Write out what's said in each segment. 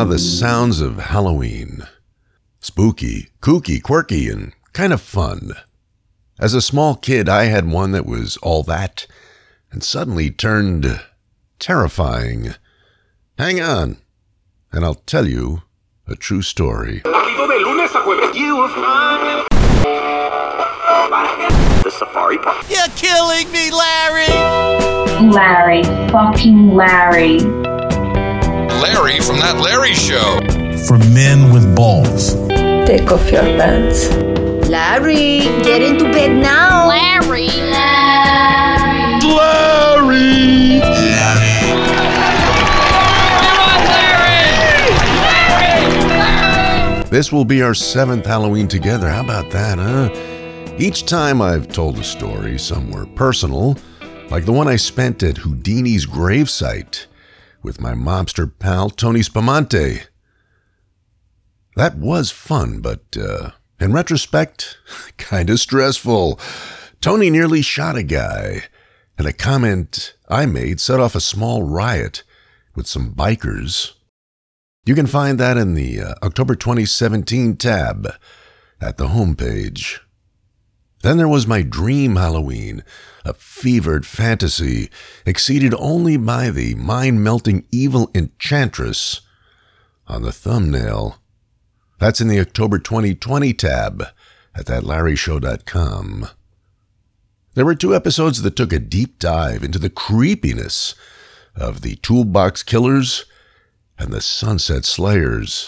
the sounds of Halloween. Spooky, kooky, quirky, and kind of fun. As a small kid, I had one that was all that, and suddenly turned terrifying. Hang on, and I'll tell you a true story. The Safari Park. You're killing me, Larry! Larry. Fucking Larry. Larry from That Larry Show. For men with balls. Take off your pants. Larry, get into bed now. Larry. This will be our 7th Halloween together. How about that, huh? Each time I've told a story somewhere personal, like the one I spent at Houdini's gravesite with my mobster pal Tony Spumante. That was fun, but in retrospect, kind of stressful. Tony nearly shot a guy, and a comment I made set off a small riot with some bikers. You can find that in the October 2017 tab at the homepage. Then there was my dream Halloween, a fevered fantasy exceeded only by the mind-melting evil enchantress on the thumbnail. That's in the October 2020 tab at thatlarryshow.com. There were 2 episodes that took a deep dive into the creepiness of the Toolbox Killers and the Sunset Slayers.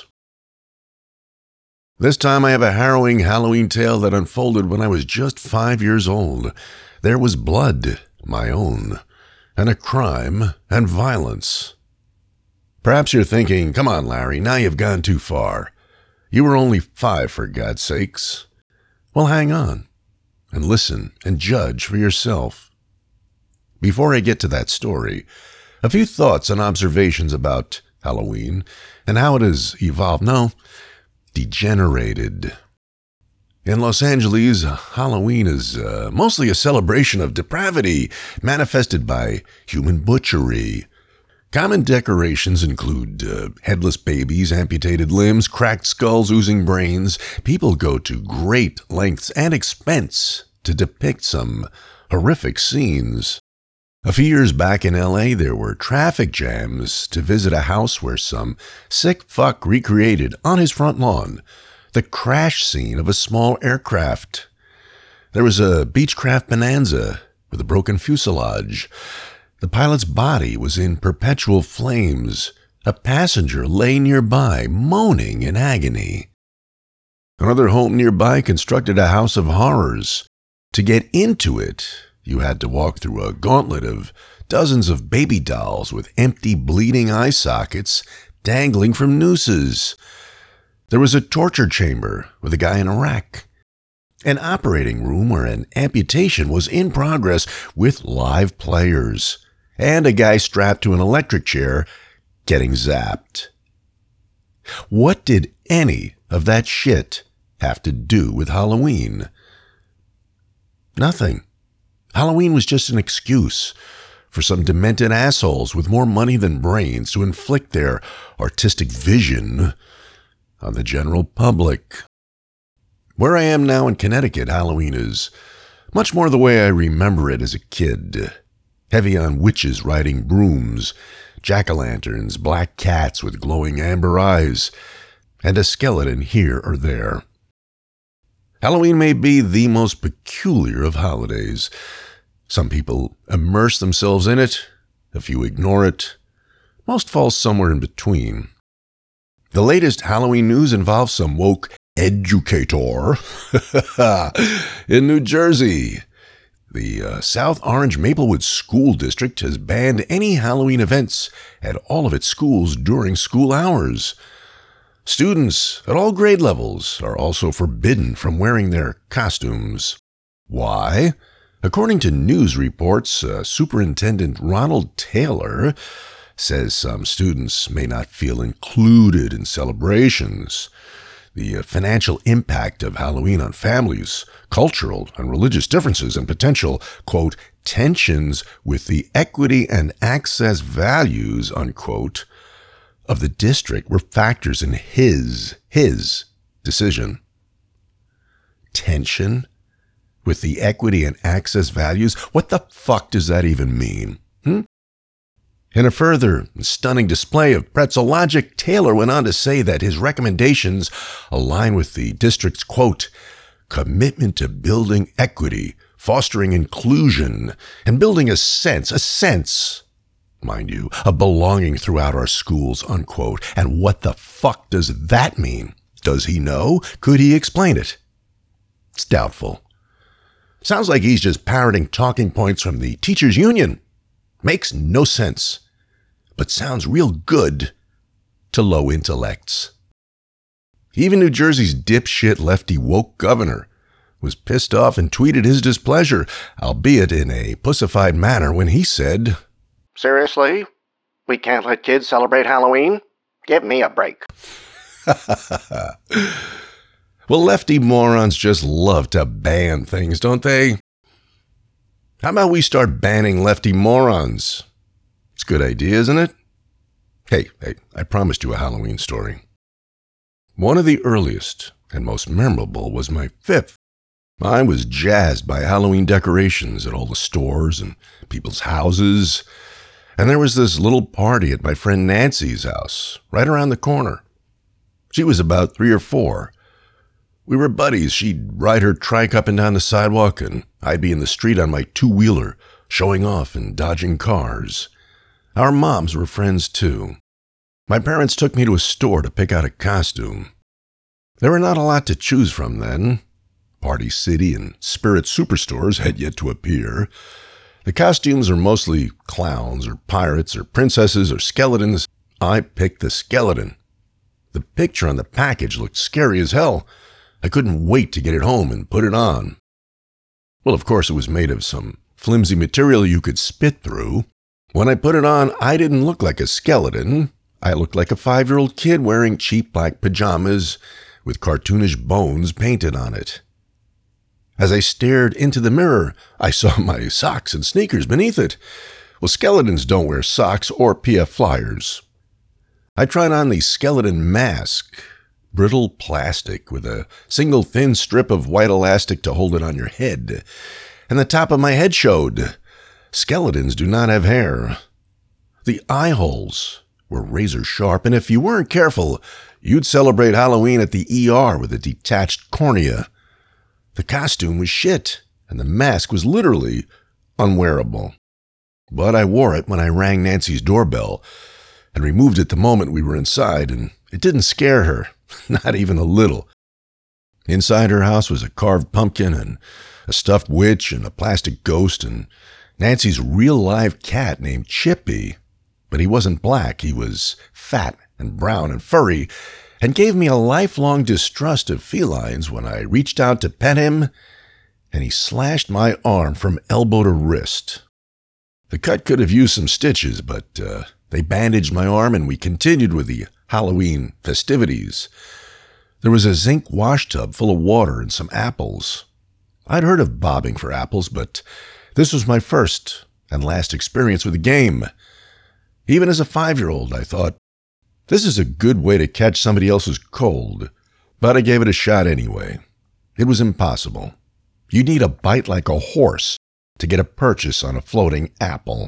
This time I have a harrowing Halloween tale that unfolded when I was just 5 years old. There was blood, my own, and a crime and violence. Perhaps you're thinking, come on, Larry, now you've gone too far. You were only 5, for God's sakes. Well, hang on and listen and judge for yourself. Before I get to that story, a few thoughts and observations about Halloween and how it has evolved, degenerated. In Los Angeles, Halloween is mostly a celebration of depravity manifested by human butchery. Common decorations include headless babies, amputated limbs, cracked skulls, oozing brains. People go to great lengths and expense to depict some horrific scenes. A few years back in LA, there were traffic jams to visit a house where some sick fuck recreated on his front lawn the crash scene of a small aircraft. There was a Beechcraft Bonanza with a broken fuselage. The pilot's body was in perpetual flames. A passenger lay nearby, moaning in agony. Another home nearby constructed a house of horrors. To get into it, you had to walk through a gauntlet of dozens of baby dolls with empty, bleeding eye sockets dangling from nooses. There was a torture chamber with a guy in a rack. An operating room where an amputation was in progress with live players. And a guy strapped to an electric chair getting zapped. What did any of that shit have to do with Halloween? Nothing. Halloween was just an excuse for some demented assholes with more money than brains to inflict their artistic vision on the general public. Where I am now in Connecticut, Halloween is much more the way I remember it as a kid. Heavy on witches riding brooms, jack-o'-lanterns, black cats with glowing amber eyes, and a skeleton here or there. Halloween may be the most peculiar of holidays. Some people immerse themselves in it, a few ignore it, most fall somewhere in between. The latest Halloween news involves some woke educator in New Jersey. The South Orange Maplewood School District has banned any Halloween events at all of its schools during school hours. Students at all grade levels are also forbidden from wearing their costumes. Why? According to news reports, Superintendent Ronald Taylor says some students may not feel included in celebrations. The financial impact of Halloween on families, cultural and religious differences, and potential, quote, tensions with the equity and access values, unquote, of the district were factors in his decision. Tension with the equity and access values? What the fuck does that even mean? In a further stunning display of pretzel logic, Taylor went on to say that his recommendations align with the district's, quote, commitment to building equity, fostering inclusion, and building a sense, mind you, of belonging throughout our schools, unquote. And what the fuck does that mean? Does he know? Could he explain it? It's doubtful. Sounds like he's just parroting talking points from the teachers' union. Makes no sense, but sounds real good to low intellects. Even New Jersey's dipshit lefty woke governor was pissed off and tweeted his displeasure, albeit in a pussified manner, when he said, Seriously? We can't let kids celebrate Halloween? Give me a break. Well, lefty morons just love to ban things, don't they? How about we start banning lefty morons? It's a good idea, isn't it? Hey, I promised you a Halloween story. One of the earliest and most memorable was my 5th. I was jazzed by Halloween decorations at all the stores and people's houses, and there was this little party at my friend Nancy's house, right around the corner. She was about 3 or 4. We were buddies. She'd ride her trike up and down the sidewalk, and I'd be in the street on my 2-wheeler, showing off and dodging cars. Our moms were friends, too. My parents took me to a store to pick out a costume. There were not a lot to choose from then. Party City and Spirit Superstores had yet to appear. The costumes are mostly clowns or pirates or princesses or skeletons. I picked the skeleton. The picture on the package looked scary as hell. I couldn't wait to get it home and put it on. Well, of course, it was made of some flimsy material you could spit through. When I put it on, I didn't look like a skeleton. I looked like a 5-year-old kid wearing cheap black pajamas with cartoonish bones painted on it. As I stared into the mirror, I saw my socks and sneakers beneath it. Well, skeletons don't wear socks or PF Flyers. I tried on the skeleton mask, brittle plastic with a single thin strip of white elastic to hold it on your head, and the top of my head showed. Skeletons do not have hair. The eye holes were razor sharp, and if you weren't careful, you'd celebrate Halloween at the ER with a detached cornea. The costume was shit, and the mask was literally unwearable. But I wore it when I rang Nancy's doorbell, and removed it the moment we were inside, and it didn't scare her, not even a little. Inside her house was a carved pumpkin and a stuffed witch and a plastic ghost and Nancy's real live cat named Chippy. But he wasn't black, he was fat and brown and furry, and gave me a lifelong distrust of felines when I reached out to pet him, and he slashed my arm from elbow to wrist. The cut could have used some stitches, but they bandaged my arm and we continued with the Halloween festivities. There was a zinc washtub full of water and some apples. I'd heard of bobbing for apples, but this was my first and last experience with the game. Even as a 5-year-old, I thought, this is a good way to catch somebody else's cold, but I gave it a shot anyway. It was impossible. You need a bite like a horse to get a purchase on a floating apple.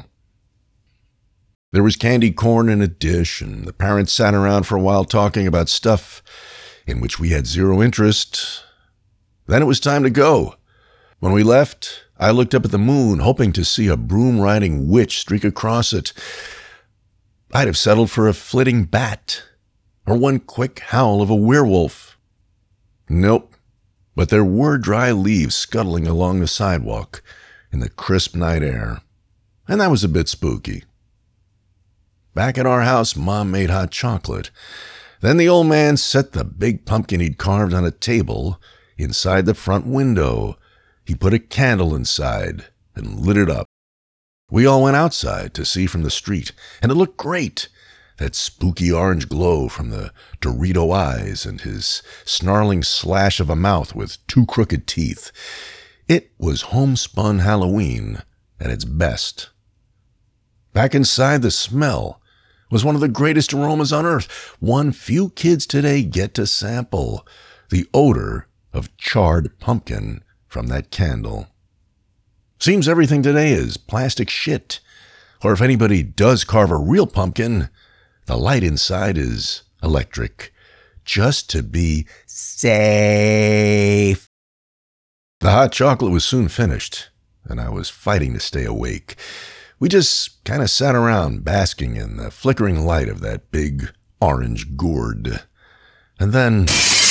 There was candy corn in a dish, and the parents sat around for a while talking about stuff in which we had zero interest. Then it was time to go. When we left, I looked up at the moon, hoping to see a broom-riding witch streak across it. I'd have settled for a flitting bat, or one quick howl of a werewolf. Nope, but there were dry leaves scuttling along the sidewalk in the crisp night air, and that was a bit spooky. Back at our house, Mom made hot chocolate. Then the old man set the big pumpkin he'd carved on a table inside the front window. He put a candle inside and lit it up. We all went outside to see from the street, and it looked great. That spooky orange glow from the Dorito eyes and his snarling slash of a mouth with 2 crooked teeth. It was homespun Halloween at its best. Back inside, the smell was one of the greatest aromas on earth, one few kids today get to sample: the odor of charred pumpkin from that candle. Seems everything today is plastic shit. Or if anybody does carve a real pumpkin, the light inside is electric, just to be safe. The hot chocolate was soon finished, and I was fighting to stay awake. We just kind of sat around basking in the flickering light of that big orange gourd. And then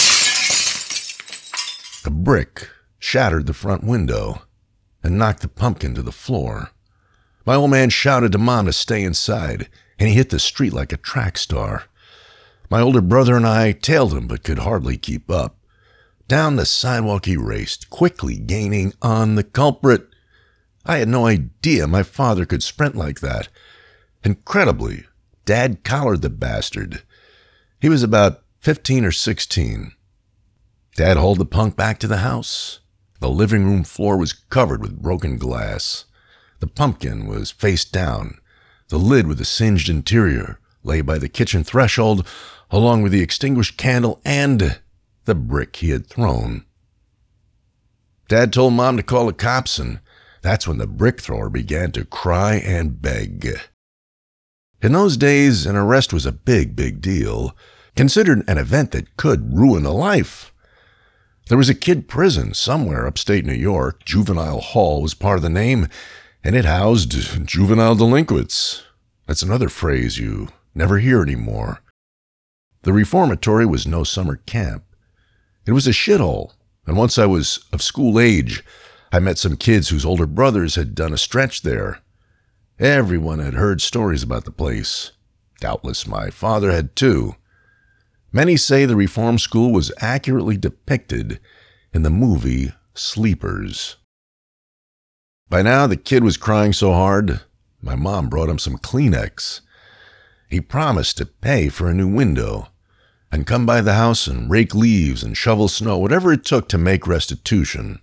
a brick shattered the front window and knocked the pumpkin to the floor. My old man shouted to Mom to stay inside, and he hit the street like a track star. My older brother and I tailed him but could hardly keep up. Down the sidewalk he raced, quickly gaining on the culprit. I had no idea my father could sprint like that. Incredibly, Dad collared the bastard. He was about 15 or 16. Dad hauled the punk back to the house. The living room floor was covered with broken glass. The pumpkin was face down. The lid with the singed interior lay by the kitchen threshold, along with the extinguished candle and the brick he had thrown. Dad told Mom to call the cops, and that's when the brick thrower began to cry and beg. In those days, an arrest was a big deal, considered an event that could ruin a life. There was a kid prison somewhere upstate New York. Juvenile Hall was part of the name, and it housed juvenile delinquents. That's another phrase you never hear anymore. The reformatory was no summer camp. It was a shithole, and once I was of school age, I met some kids whose older brothers had done a stretch there. Everyone had heard stories about the place. Doubtless my father had too. Many say the reform school was accurately depicted in the movie Sleepers. By now, the kid was crying so hard, my mom brought him some Kleenex. He promised to pay for a new window and come by the house and rake leaves and shovel snow, whatever it took to make restitution.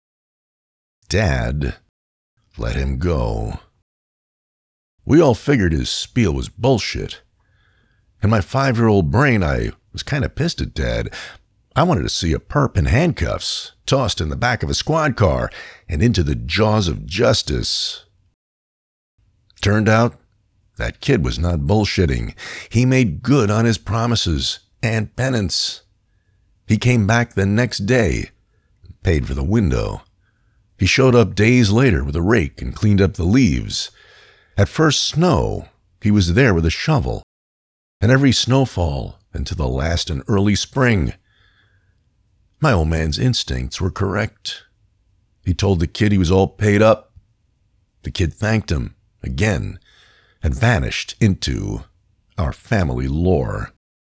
Dad let him go. We all figured his spiel was bullshit. In my 5-year-old brain, I was kind of pissed at Dad. I wanted to see a perp in handcuffs, tossed in the back of a squad car, and into the jaws of justice. Turned out, that kid was not bullshitting. He made good on his promises and penance. He came back the next day, paid for the window. He showed up days later with a rake and cleaned up the leaves. At first snow, he was there with a shovel. And every snowfall into the last and early spring. My old man's instincts were correct. He told the kid he was all paid up. The kid thanked him again and vanished into our family lore.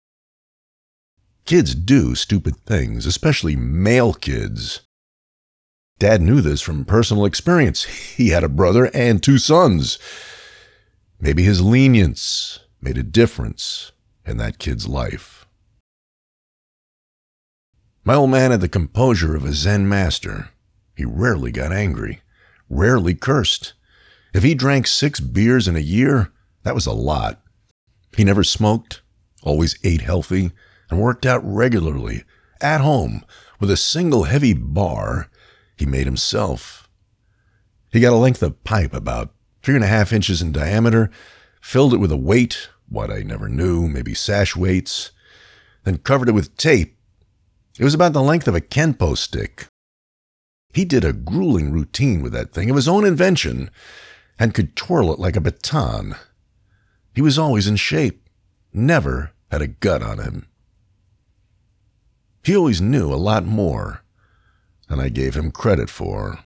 Kids do stupid things, especially male kids. Dad knew this from personal experience. He had a brother and 2 sons. Maybe his lenience made a difference in that kid's life. My old man had the composure of a Zen master. He rarely got angry, rarely cursed. If he drank 6 beers in a year, that was a lot. He never smoked, always ate healthy, and worked out regularly, at home, with a single heavy bar he made himself. He got a length of pipe about 3.5 inches in diameter, filled it with a weight, what I never knew, maybe sash weights, then covered it with tape. It was about the length of a Kenpo stick. He did a grueling routine with that thing of his own invention and could twirl it like a baton. He was always in shape, never had a gut on him. He always knew a lot more than I gave him credit for.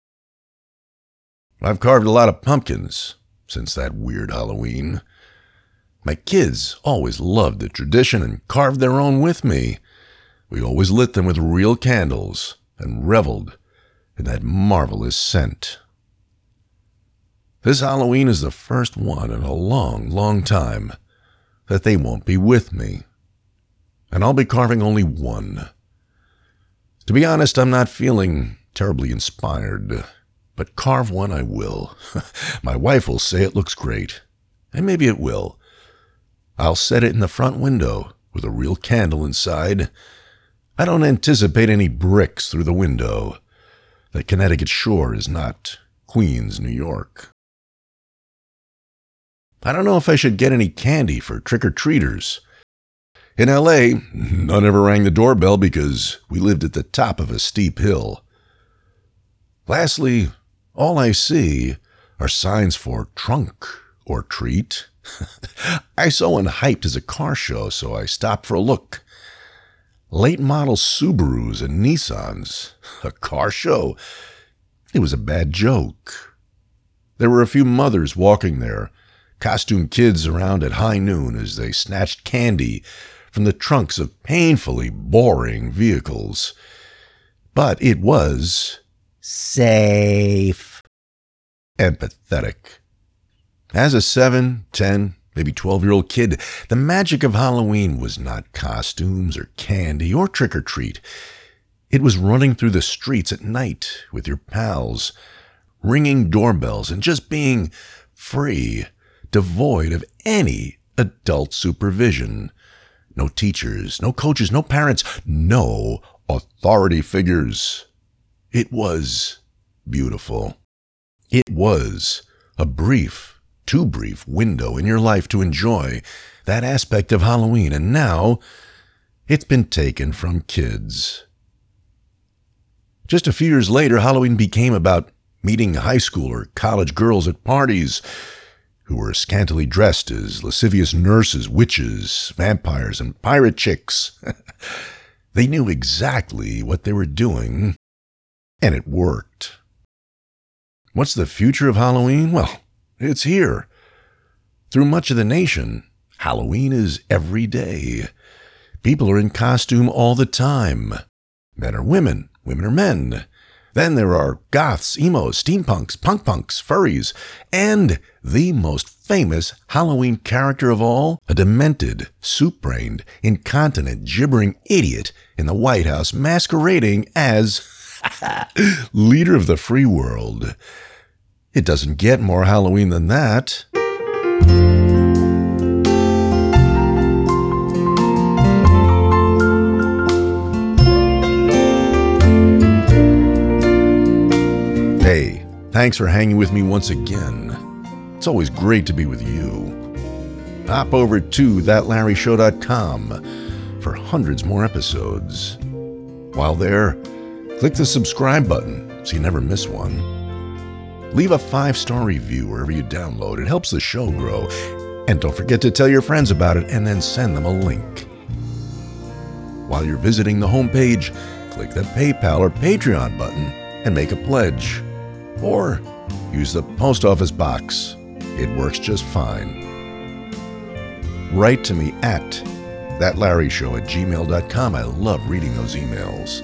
I've carved a lot of pumpkins since that weird Halloween. My kids always loved the tradition and carved their own with me. We always lit them with real candles and reveled in that marvelous scent. This Halloween is the first one in a long time that they won't be with me. And I'll be carving only one. To be honest, I'm not feeling terribly inspired, but carve one I will. My wife will say it looks great, and maybe it will. I'll set it in the front window with a real candle inside. I don't anticipate any bricks through the window. The Connecticut shore is not Queens, New York. I don't know if I should get any candy for trick-or-treaters. In L.A., none ever rang the doorbell because we lived at the top of a steep hill. Lastly, all I see are signs for trunk or treat. I saw one hyped as a car show, so I stopped for a look. Late model Subarus and Nissans. A car show? It was a bad joke. There were a few mothers walking there, costumed kids around at high noon as they snatched candy from the trunks of painfully boring vehicles. But it was safe and pathetic. As a 7, 10, maybe 12-year-old kid, the magic of Halloween was not costumes or candy or trick-or-treat. It was running through the streets at night with your pals, ringing doorbells and just being free, devoid of any adult supervision. No teachers, no coaches, no parents, no authority figures. It was beautiful. It was a brief, too brief window in your life to enjoy that aspect of Halloween, and now it's been taken from kids. Just a few years later, Halloween became about meeting high school or college girls at parties who were scantily dressed as lascivious nurses, witches, vampires, and pirate chicks. They knew exactly what they were doing, and it worked. What's the future of Halloween? Well, it's here. Through much of the nation, Halloween is every day. People are in costume all the time. Men are women, women are men. Then there are goths, emos, steampunks, punk punks, furries, and the most famous Halloween character of all, a demented, soup-brained, incontinent, gibbering idiot in the White House masquerading as leader of the free world. It doesn't get more Halloween than that. Hey, thanks for hanging with me once again. It's always great to be with you. Hop over to thatlarryshow.com for hundreds more episodes. While there, click the subscribe button so you never miss one. Leave a 5-star review wherever you download. It helps the show grow. And don't forget to tell your friends about it and then send them a link. While you're visiting the homepage, click the PayPal or Patreon button and make a pledge. Or use the post office box. It works just fine. Write to me at thatlarryshow@gmail.com. I love reading those emails.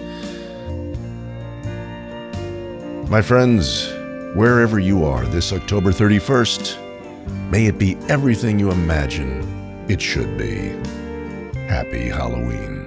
My friends, wherever you are this October 31st, may it be everything you imagine it should be. Happy Halloween.